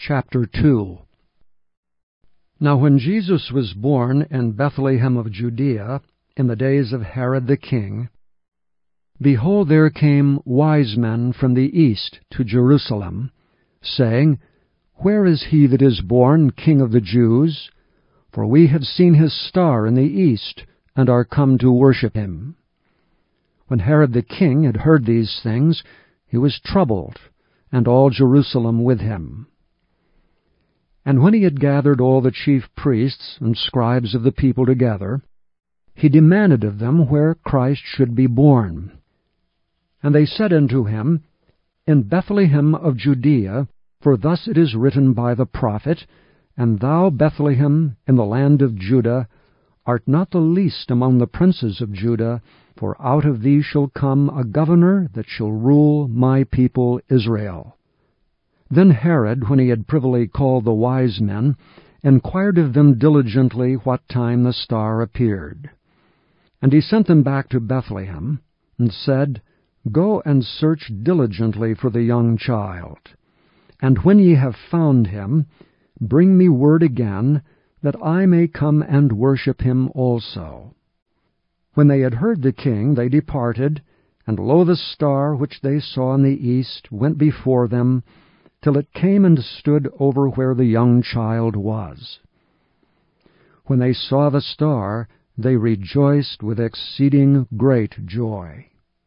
Chapter 2. Now when Jesus was born in Bethlehem of Judea, in the days of Herod the king, behold, there came wise men from the east to Jerusalem, saying, Where is he that is born King of the Jews? For we have seen his star in the east, and are come to worship him. When Herod the king had heard these things, he was troubled, and all Jerusalem with him. And when he had gathered all the chief priests and scribes of the people together, he demanded of them where Christ should be born. And they said unto him, In Bethlehem of Judea, for thus it is written by the prophet, And thou, Bethlehem, in the land of Judah, art not the least among the princes of Judah, for out of thee shall come a governor that shall rule my people Israel. Then Herod, when he had privily called the wise men, inquired of them diligently what time the star appeared. And he sent them back to Bethlehem, and said, Go and search diligently for the young child. And when ye have found him, bring me word again, that I may come and worship him also. When they had heard the king, they departed, and lo, the star which they saw in the east went before them, till it came and stood over where the young child was. When they saw the star, they rejoiced with exceeding great joy.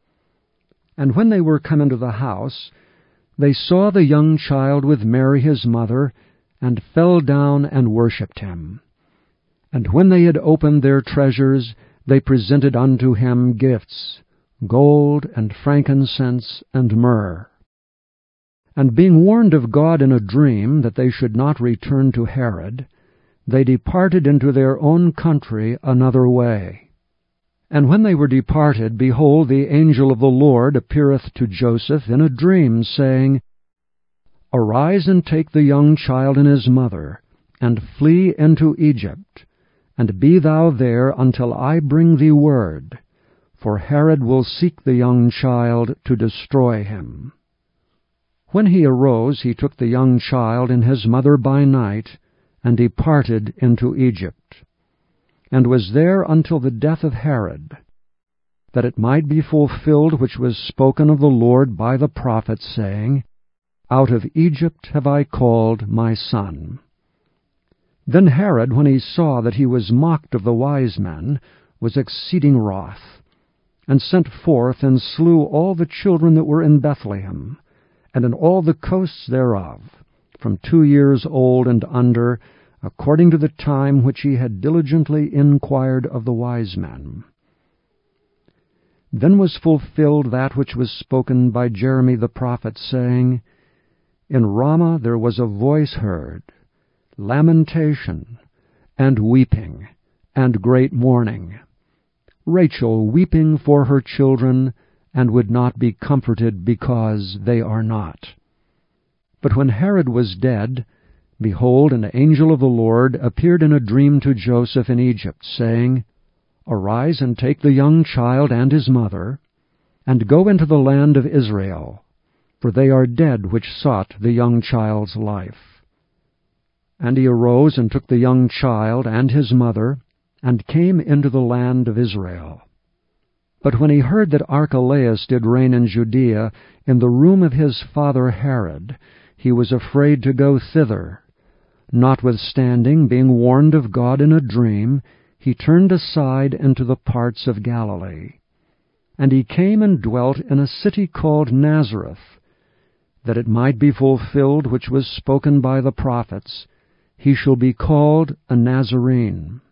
And when they were come into the house, they saw the young child with Mary his mother, and fell down and worshipped him. And when they had opened their treasures, they presented unto him gifts, gold and frankincense and myrrh. And being warned of God in a dream that they should not return to Herod, they departed into their own country another way. And when they were departed, behold, the angel of the Lord appeareth to Joseph in a dream, saying, Arise and take the young child and his mother, and flee into Egypt, and be thou there until I bring thee word, for Herod will seek the young child to destroy him. When he arose, he took the young child and his mother by night, and departed into Egypt, and was there until the death of Herod, that it might be fulfilled which was spoken of the Lord by the prophet, saying, Out of Egypt have I called my son. Then Herod, when he saw that he was mocked of the wise men, was exceeding wroth, and sent forth and slew all the children that were in Bethlehem, and in all the coasts thereof, from 2 years old and under, according to the time which he had diligently inquired of the wise men. Then was fulfilled that which was spoken by Jeremy the prophet, saying, In Ramah there was a voice heard, lamentation, and weeping, and great mourning, Rachel weeping for her children, and would not be comforted because they are not. But when Herod was dead, behold, an angel of the Lord appeared in a dream to Joseph in Egypt, saying, Arise and take the young child and his mother, and go into the land of Israel, for they are dead which sought the young child's life. And he arose and took the young child and his mother, and came into the land of Israel. But when he heard that Archelaus did reign in Judea, in the room of his father Herod, he was afraid to go thither. Notwithstanding, being warned of God in a dream, he turned aside into the parts of Galilee. And he came and dwelt in a city called Nazareth, that it might be fulfilled which was spoken by the prophets, He shall be called a Nazarene.